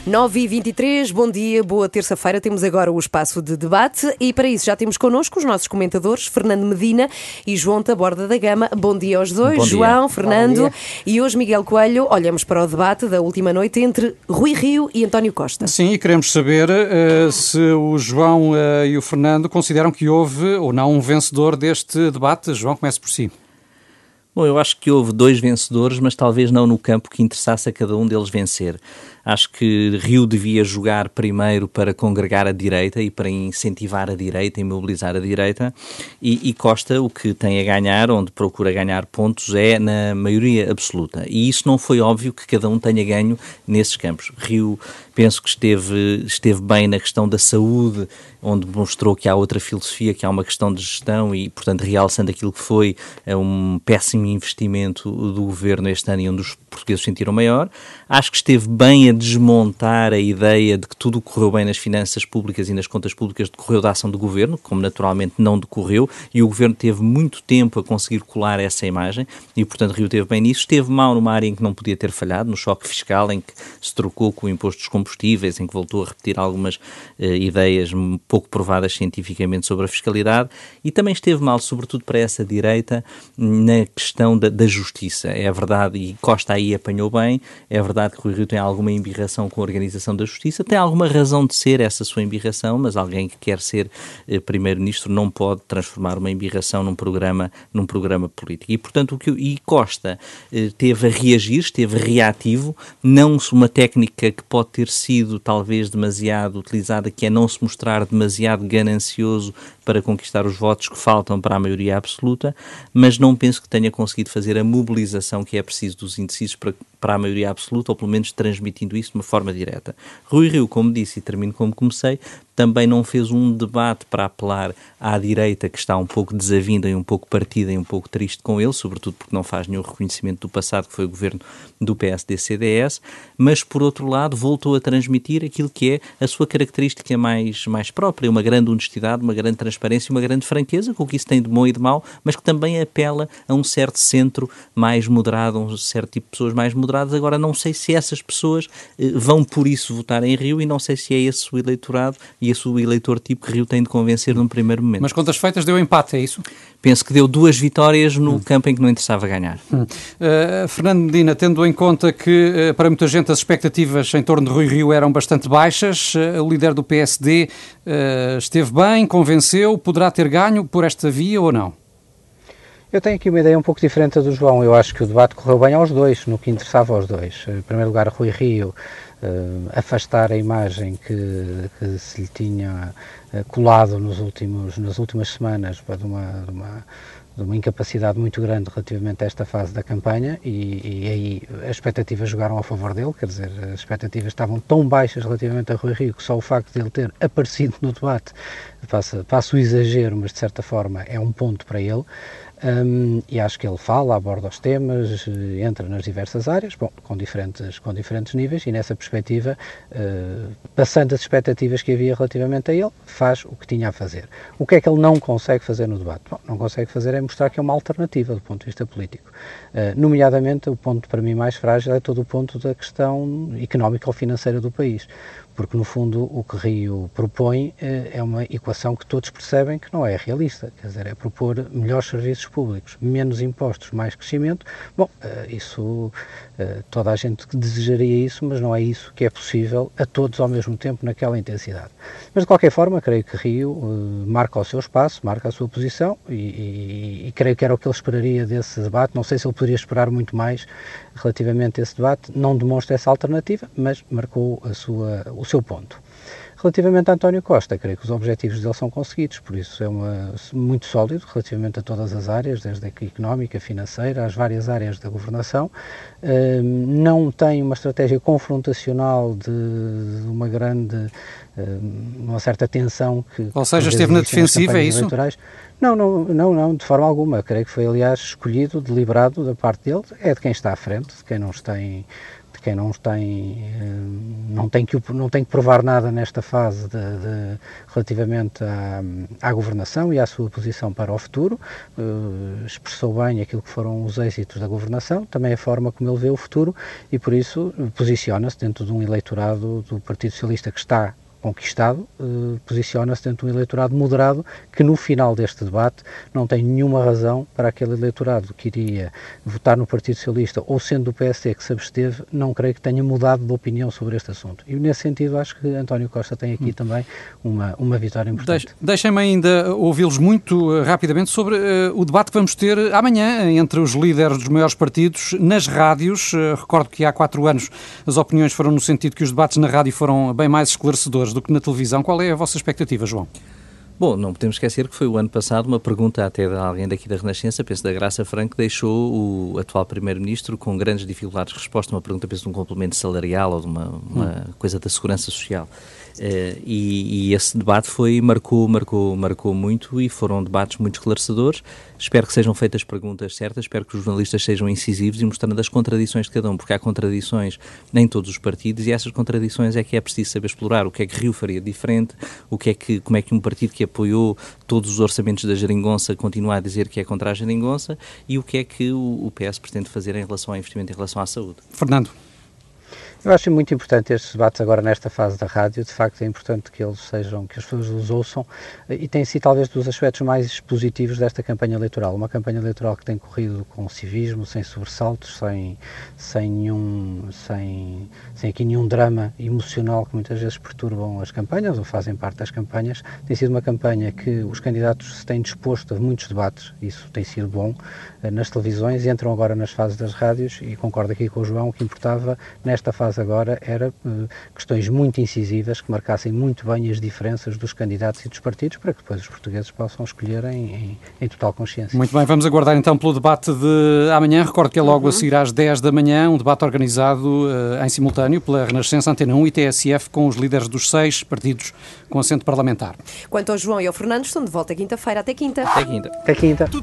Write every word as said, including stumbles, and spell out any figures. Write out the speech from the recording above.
nove e vinte e três, bom dia, boa terça-feira. Temos agora o espaço de debate e para isso já temos connosco os nossos comentadores, Fernando Medina e João Taborda da Gama. Bom dia aos dois, Bom João, dia. Fernando. E hoje, Miguel Coelho, olhamos para o debate da última noite entre Rui Rio e António Costa. Sim, e queremos saber uh, se o João uh, e o Fernando consideram que houve ou não um vencedor deste debate. João, comece por si. Bom, eu acho que houve dois vencedores, mas talvez não no campo que interessasse a cada um deles vencer. Acho que Rio devia jogar primeiro para congregar a direita e para incentivar a direita e mobilizar a direita, e, e Costa o que tem a ganhar, onde procura ganhar pontos, é na maioria absoluta. E isso não foi óbvio que cada um tenha ganho nesses campos. Rio, penso que esteve, esteve bem na questão da saúde, onde mostrou que há outra filosofia, que há uma questão de gestão e, portanto, realçando aquilo que foi um péssimo investimento do governo este ano e onde os portugueses sentiram maior. Acho que esteve bem a desmontar a ideia de que tudo correu bem nas finanças públicas e nas contas públicas decorreu da ação do governo, como naturalmente não decorreu, e o governo teve muito tempo a conseguir colar essa imagem e, portanto, Rio esteve bem nisso. Esteve mal numa área em que não podia ter falhado, no choque fiscal, em que se trocou com o imposto dos combustíveis, em que voltou a repetir algumas uh, ideias pouco provadas cientificamente sobre a fiscalidade, e também esteve mal, sobretudo para essa direita, na questão da, da justiça. É verdade, e Costa aí apanhou bem, é verdade que Rui Rio tem alguma embirração com a organização da justiça, tem alguma razão de ser essa sua embirração, mas alguém que quer ser eh, primeiro-ministro não pode transformar uma embirração num programa, num programa político. E, portanto, o que, e Costa eh, teve a reagir, esteve reativo, não uma técnica que pode ter sido talvez demasiado utilizada, que é não se mostrar demasiado ganancioso para conquistar os votos que faltam para a maioria absoluta, mas não penso que tenha conseguido fazer a mobilização que é preciso dos indecisos para, para a maioria absoluta, ou pelo menos transmitindo isso de uma forma direta. Rui Rio, como disse, e termino como comecei, também não fez um debate para apelar à direita, que está um pouco desavinda e um pouco partida e um pouco triste com ele, sobretudo porque não faz nenhum reconhecimento do passado, que foi o governo do P S D C D S, mas, por outro lado, voltou a transmitir aquilo que é a sua característica mais, mais própria, uma grande honestidade, uma grande transparência, uma grande franqueza, com o que isso tem de bom e de mau, mas que também apela a um certo centro mais moderado, a um certo tipo de pessoas mais moderadas. Agora, não sei se essas pessoas eh, vão por isso votar em Rio, e não sei se é esse o eleitorado e esse o eleitor tipo que Rio tem de convencer num primeiro momento. Mas contas feitas deu empate, é isso? Penso que deu duas vitórias no hum. campo em que não interessava ganhar. Hum. Uh, Fernando Medina, tendo em conta que uh, para muita gente as expectativas em torno de Rui Rio eram bastante baixas, uh, o líder do P S D uh, esteve bem, convenceu, poderá ter ganho por esta via ou não? Eu tenho aqui uma ideia um pouco diferente do João. Eu acho que o debate correu bem aos dois, no que interessava aos dois. Em primeiro lugar, Rui Rio uh, afastar a imagem que, que se lhe tinha uh, colado nos últimos, nas últimas semanas de uma, de, uma, de uma incapacidade muito grande relativamente a esta fase da campanha, e, e aí as expectativas jogaram a favor dele, quer dizer, as expectativas estavam tão baixas relativamente a Rui Rio que só o facto de ele ter aparecido no debate, passa, passa o exagero, mas de certa forma é um ponto para ele. Um, e acho que ele fala, aborda os temas, entra nas diversas áreas, bom, com diferentes, com diferentes níveis, e nessa perspectiva, uh, passando as expectativas que havia relativamente a ele, faz o que tinha a fazer. O que é que ele não consegue fazer no debate? Bom, não consegue fazer é mostrar que é uma alternativa do ponto de vista político. Uh, nomeadamente, o ponto para mim mais frágil é todo o ponto da questão económica ou financeira do país, porque no fundo o que Rio propõe é uma equação que todos percebem que não é realista, quer dizer, é propor melhores serviços públicos, menos impostos, mais crescimento. Bom, isso, toda a gente desejaria isso, mas não é isso que é possível a todos ao mesmo tempo naquela intensidade. Mas de qualquer forma, creio que Rio marca o seu espaço, marca a sua posição, e, e, e creio que era o que ele esperaria desse debate. Não sei se ele poderia esperar muito mais relativamente a esse debate, não demonstra essa alternativa, mas marcou a sua, o seu ponto. Relativamente a António Costa, creio que os objetivos dele são conseguidos, por isso é uma, muito sólido relativamente a todas as áreas, desde a económica, financeira, às várias áreas da governação. Uh, não tem uma estratégia confrontacional de, de uma grande, uh, uma certa tensão que... Ou seja, esteve na defensiva, é isso? Eleitorais. Não, não, não, não, de forma alguma. Creio que foi, aliás, escolhido, deliberado da parte dele, é de quem está à frente, de quem não está em... quem não tem, não tem, que, não tem que provar nada nesta fase de, de, relativamente à, à governação e à sua posição para o futuro, uh, expressou bem aquilo que foram os êxitos da governação, também a forma como ele vê o futuro e por isso posiciona-se dentro de um eleitorado do Partido Socialista que está conquistado, eh, posiciona-se dentro de um eleitorado moderado que no final deste debate não tem nenhuma razão para aquele eleitorado que iria votar no Partido Socialista ou sendo do P S D que se absteve, não creio que tenha mudado de opinião sobre este assunto. E nesse sentido acho que António Costa tem aqui hum. também uma, uma vitória importante. Deixem-me ainda ouvi-los muito uh, rapidamente sobre uh, o debate que vamos ter amanhã entre os líderes dos maiores partidos nas rádios. Uh, recordo que há quatro anos as opiniões foram no sentido que os debates na rádio foram bem mais esclarecedores do que na televisão. Qual é a vossa expectativa, João? Bom, não podemos esquecer que foi o ano passado uma pergunta até de alguém daqui da Renascença, penso da Graça Franco, deixou o atual Primeiro-Ministro com grandes dificuldades de resposta, uma pergunta, penso, de um complemento salarial ou de uma, uma hum. coisa da segurança social. Uh, e, e esse debate foi, marcou, marcou, marcou muito e foram debates muito esclarecedores. Espero que sejam feitas perguntas certas, espero que os jornalistas sejam incisivos e mostrando as contradições de cada um, porque há contradições em todos os partidos e essas contradições é que é preciso saber explorar. O que é que Rio faria diferente, o que é que, como é que um partido que apoiou todos os orçamentos da Geringonça continua a dizer que é contra a Geringonça e o que é que o, o P S pretende fazer em relação ao investimento, em relação à saúde. Fernando. Eu acho muito importante estes debates agora nesta fase da rádio, de facto é importante que eles sejam, que as pessoas os ouçam e tem sido talvez dos aspectos mais positivos desta campanha eleitoral, uma campanha eleitoral que tem corrido com civismo, sem sobressaltos, sem, sem, nenhum, sem, sem aqui nenhum drama emocional que muitas vezes perturbam as campanhas ou fazem parte das campanhas, tem sido uma campanha que os candidatos se têm disposto a muitos debates, isso tem sido bom, nas televisões e entram agora nas fases das rádios e concordo aqui com o João, o que importava nesta fase agora era uh, questões muito incisivas que marcassem muito bem as diferenças dos candidatos e dos partidos para que depois os portugueses possam escolher em, em, em total consciência. Muito bem, vamos aguardar então pelo debate de amanhã. Recordo que é logo uhum. a seguir às dez da manhã, um debate organizado uh, em simultâneo pela Renascença, Antena um e T S F com os líderes dos seis partidos com assento parlamentar. Quanto ao João e ao Fernando, estão de volta quinta-feira. Até quinta. Até quinta. Até quinta.